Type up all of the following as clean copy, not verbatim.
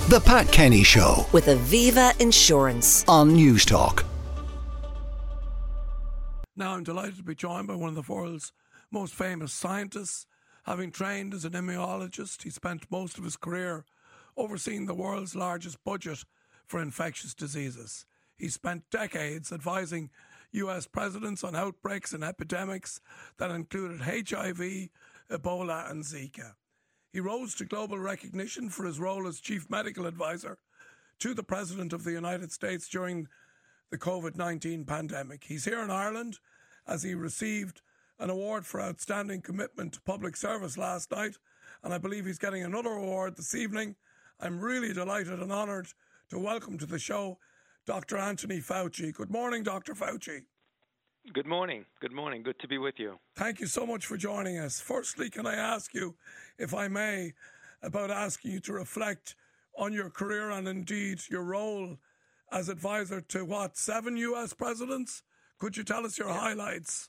The Pat Kenny Show with Aviva Insurance on Newstalk. Now I'm delighted to be joined by one of the world's most famous scientists. Having trained as an immunologist, he spent most of his career overseeing the world's largest budget for infectious diseases. He spent decades advising US presidents on outbreaks and epidemics that included HIV, Ebola and Zika. He rose to global recognition for his role as chief medical advisor to the President of the United States during the COVID-19 pandemic. He's here in Ireland as he received an award for outstanding commitment to public service last night, and I believe he's getting another award this evening. I'm really delighted and honoured to welcome to the show Dr. Anthony Fauci. Good morning, Dr. Fauci. Good morning. Good morning. Good to be with you. Thank you so much for joining us. Firstly, can I ask you, if I may, about asking you to reflect on your career and indeed your role as advisor to, 7 U.S. presidents? Could you tell us your highlights?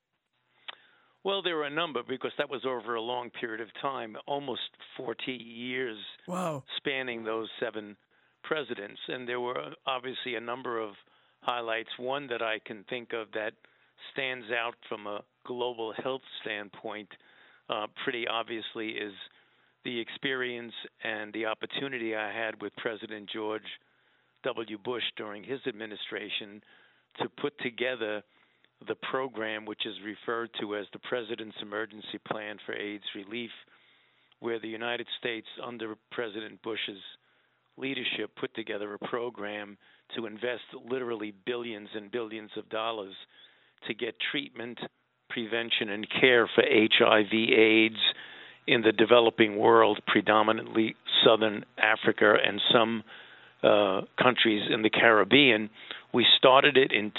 Well, there were a number because that was over a long period of time, almost 40 years. Wow. Spanning those 7 presidents. And there were obviously a number of highlights. One that I can think of that stands out from a global health standpoint pretty obviously is the experience and the opportunity I had with President George W. Bush during his administration to put together the program which is referred to as the President's Emergency Plan for AIDS Relief, where the United States, under President Bush's leadership, put together a program to invest literally billions and billions of dollars to get treatment, prevention, and care for HIV/AIDS in the developing world, predominantly Southern Africa and some countries in the Caribbean. We started it in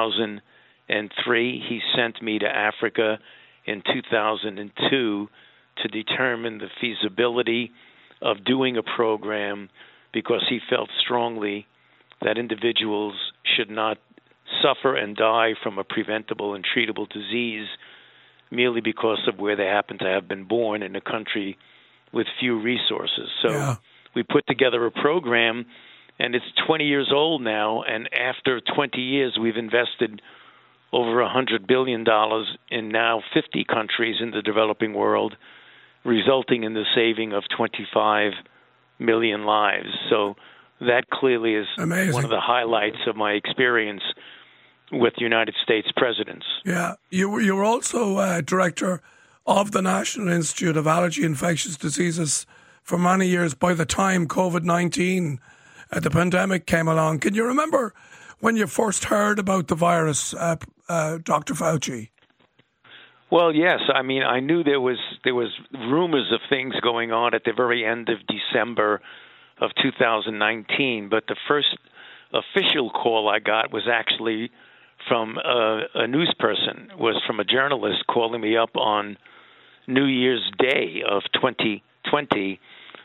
2003. He sent me to Africa in 2002 to determine the feasibility of doing a program because he felt strongly that individuals should not suffer and die from a preventable and treatable disease merely because of where they happen to have been born in a country with few resources. So we put together a program, and it's 20 years old now, and after 20 years we've invested over $100 billion in now 50 countries in the developing world, resulting in the saving of 25 million lives. So that clearly is amazing. One of the highlights of my experience with United States presidents. Yeah, you were also director of the National Institute of Allergy and Infectious Diseases for many years by the time COVID-19, the pandemic came along. Can you remember when you first heard about the virus, Dr. Fauci? Well, yes. I mean, I knew there was rumors of things going on at the very end of December of 2019, but the first official call I got was actually from a news person, was from a journalist calling me up on New Year's Day of 2020,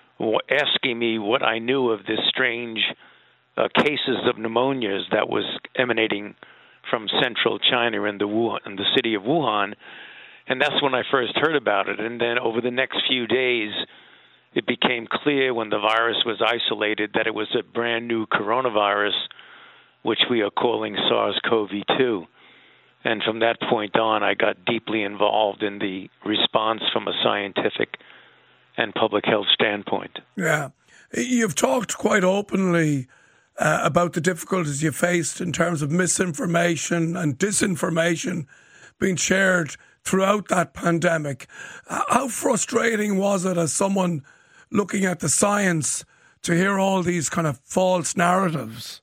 asking me what I knew of this strange cases of pneumonias that was emanating from central China in the city of Wuhan. And that's when I first heard about it. And then over the next few days, it became clear when the virus was isolated that it was a brand new coronavirus, which we are calling SARS-CoV-2. And from that point on, I got deeply involved in the response from a scientific and public health standpoint. Yeah. You've talked quite openly about the difficulties you faced in terms of misinformation and disinformation being shared throughout that pandemic. How frustrating was it as someone looking at the science to hear all these kind of false narratives?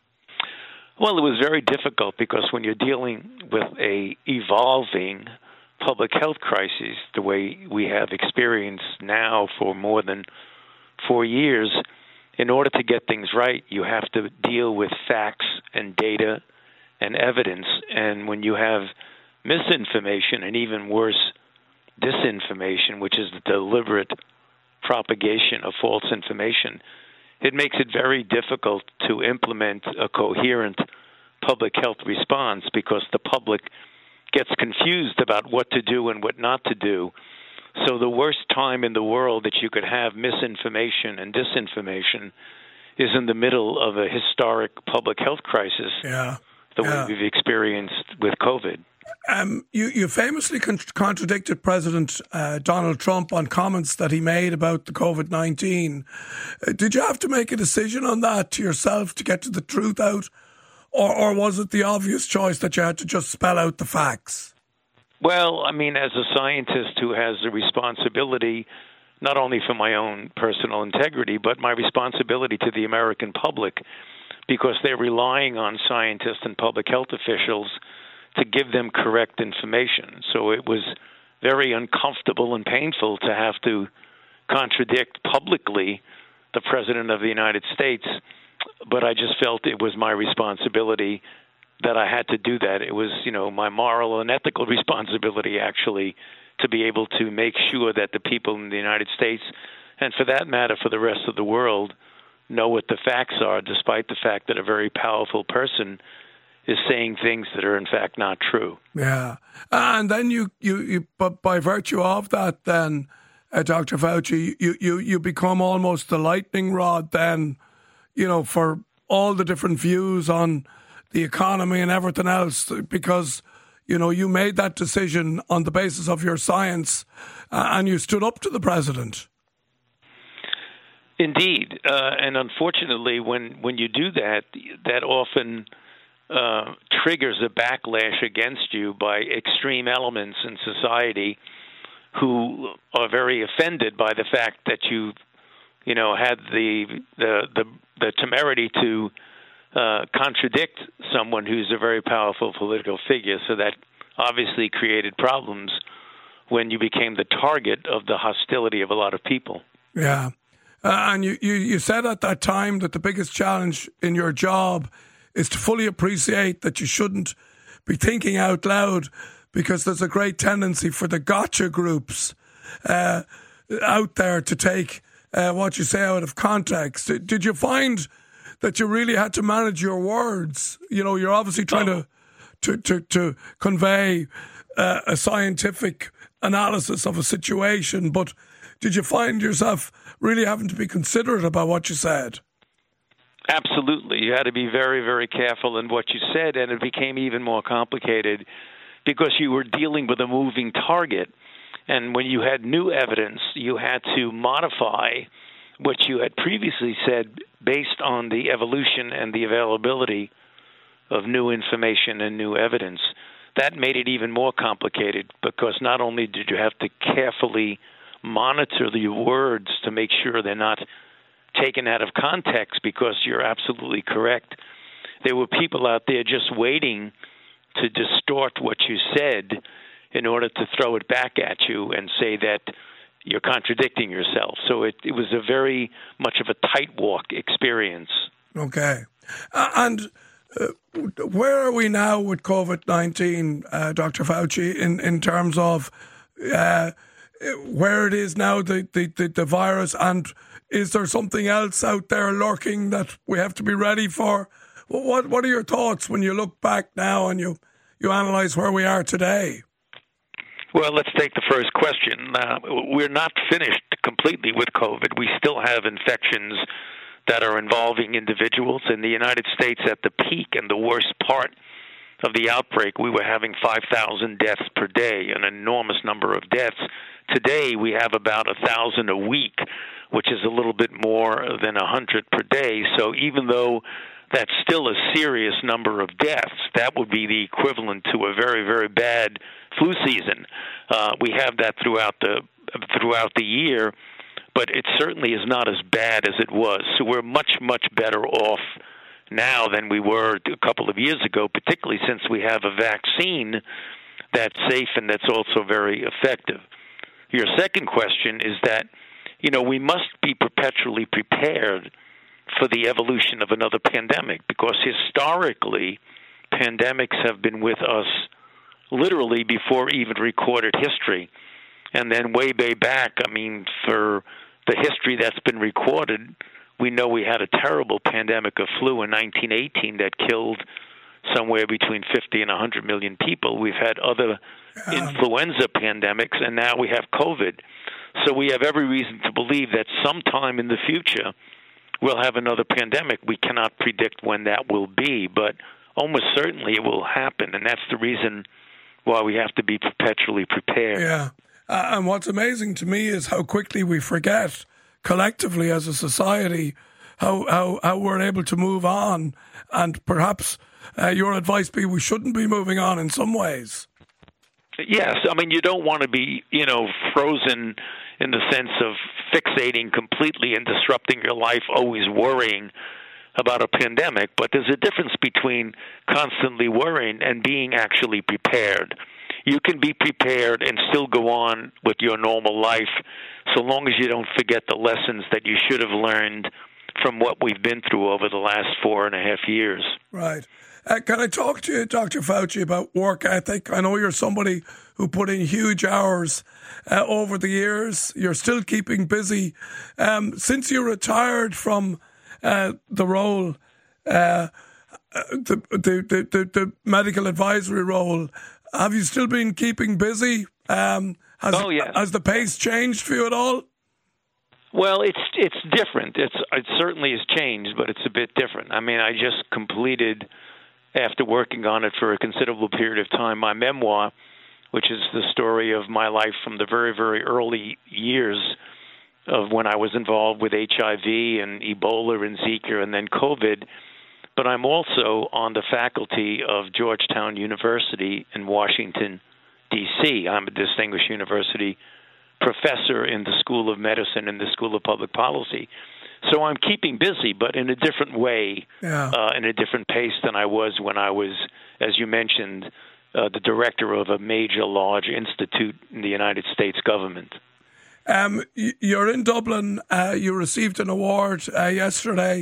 Well, it was very difficult because when you're dealing with a evolving public health crisis, the way we have experienced now for more than 4 years, in order to get things right, you have to deal with facts and data and evidence. And when you have misinformation and even worse, disinformation, which is the deliberate propagation of false information, it makes it very difficult to implement a coherent public health response because the public gets confused about what to do and what not to do. So the worst time in the world that you could have misinformation and disinformation is in the middle of a historic public health crisis, the way we've experienced with COVID. You famously contradicted President Donald Trump on comments that he made about the COVID-19. Did you have to make a decision on that to yourself to get to the truth out? Or was it the obvious choice that you had to just spell out the facts? Well, I mean, as a scientist who has a responsibility not only for my own personal integrity, but my responsibility to the American public, because they're relying on scientists and public health officials to give them correct information. So it was very uncomfortable and painful to have to contradict publicly the President of the United States, but I just felt it was my responsibility that I had to do that. It was, my moral and ethical responsibility, actually, to be able to make sure that the people in the United States, and for that matter, for the rest of the world, know what the facts are, despite the fact that a very powerful person is saying things that are in fact not true. Yeah. And then you but by virtue of that, then, Dr. Fauci, you become almost the lightning rod then, for all the different views on the economy and everything else, because, you made that decision on the basis of your science and you stood up to the president. Indeed. And unfortunately, when you do that, that often triggers a backlash against you by extreme elements in society who are very offended by the fact that you had the temerity to contradict someone who's a very powerful political figure. So that obviously created problems when you became the target of the hostility of a lot of people. Yeah. And you said at that time that the biggest challenge in your job is to fully appreciate that you shouldn't be thinking out loud, because there's a great tendency for the gotcha groups out there to take what you say out of context. Did you find that you really had to manage your words? You're obviously trying to convey a scientific analysis of a situation, but did you find yourself really having to be considerate about what you said? Absolutely. You had to be very, very careful in what you said, and it became even more complicated because you were dealing with a moving target. And when you had new evidence, you had to modify what you had previously said based on the evolution and the availability of new information and new evidence. That made it even more complicated because not only did you have to carefully monitor the words to make sure they're not taken out of context, because you're absolutely correct. There were people out there just waiting to distort what you said in order to throw it back at you and say that you're contradicting yourself. So it was a very much of a tight walk experience. Okay. And where are we now with COVID-19, Dr. Fauci, in terms of where it is now, the virus, and is there something else out there lurking that we have to be ready for? What are your thoughts when you look back now and you analyse where we are today? Well, let's take the first question. We're not finished completely with COVID. We still have infections that are involving individuals. In the United States, at the peak and the worst part of the outbreak, we were having 5,000 deaths per day, an enormous number of deaths. Today, we have about 1,000 a week, which is a little bit more than 100 per day. So even though that's still a serious number of deaths, that would be the equivalent to a very, very bad flu season. We have that throughout the year, but it certainly is not as bad as it was. So we're much, much better off now than we were a couple of years ago, particularly since we have a vaccine that's safe and that's also very effective. Your second question is that, we must be perpetually prepared for the evolution of another pandemic, because historically, pandemics have been with us literally before even recorded history. And then way back, for the history that's been recorded, we know we had a terrible pandemic of flu in 1918 that killed somewhere between 50 and 100 million people. We've had other influenza pandemics, and now we have COVID. So we have every reason to believe that sometime in the future we'll have another pandemic. We cannot predict when that will be, but almost certainly it will happen, and that's the reason why we have to be perpetually prepared. Yeah. And what's amazing to me is how quickly we forget collectively as a society how we're able to move on. And perhaps your advice be we shouldn't be moving on in some ways. Yes. I mean, you don't want to be, frozen in the sense of fixating completely and disrupting your life, always worrying about a pandemic. But there's a difference between constantly worrying and being actually prepared. You can be prepared and still go on with your normal life so long as you don't forget the lessons that you should have learned from what we've been through over the last 4.5 years. Right. Can I talk to you, Dr. Fauci, about work ethic? I know you're somebody who put in huge hours over the years. You're still keeping busy. Since you retired from the role, the medical advisory role, have you still been keeping busy? Yes. Has the pace changed for you at all? Well, it's different. It certainly has changed, but it's a bit different. I mean, I just completed, after working on it for a considerable period of time, my memoir, which is the story of my life from the very, very early years of when I was involved with HIV and Ebola and Zika and then COVID. But I'm also on the faculty of Georgetown University in Washington, D.C. I'm a distinguished university professor in the School of Medicine and the School of Public Policy. So I'm keeping busy, but in a different way, in a different pace than I was when I was, as you mentioned, the director of a major, large institute in the United States government. You're in Dublin. You received an award yesterday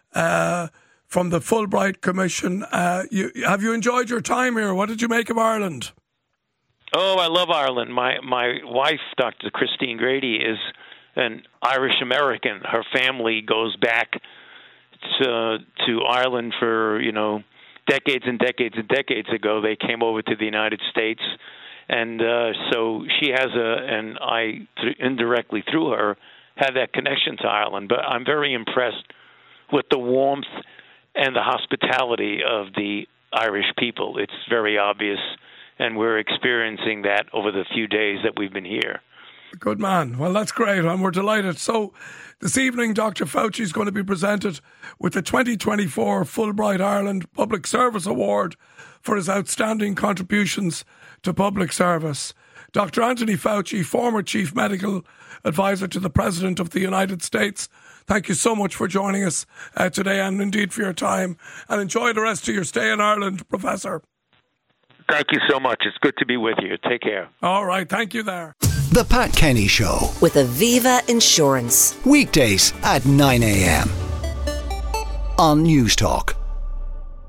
from the Fulbright Commission. Have you enjoyed your time here? What did you make of Ireland? Oh, I love Ireland. My wife, Dr. Christine Grady, is an Irish American. Her family goes back to Ireland for, decades and decades and decades ago. They came over to the United States, and so she has and I indirectly through her had that connection to Ireland. But I'm very impressed with the warmth and the hospitality of the Irish people. It's very obvious, and we're experiencing that over the few days that we've been here. Good man. Well, that's great, and we're delighted. So this evening, Dr. Fauci is going to be presented with the 2024 Fulbright Ireland Public Service Award for his outstanding contributions to public service. Dr. Anthony Fauci, former Chief Medical Advisor to the President of the United States, thank you so much for joining us today and indeed for your time. And enjoy the rest of your stay in Ireland, Professor. Thank you so much. It's good to be with you. Take care. All right. Thank you there. The Pat Kenny Show. With Aviva Insurance. Weekdays at 9 a.m. on News Talk.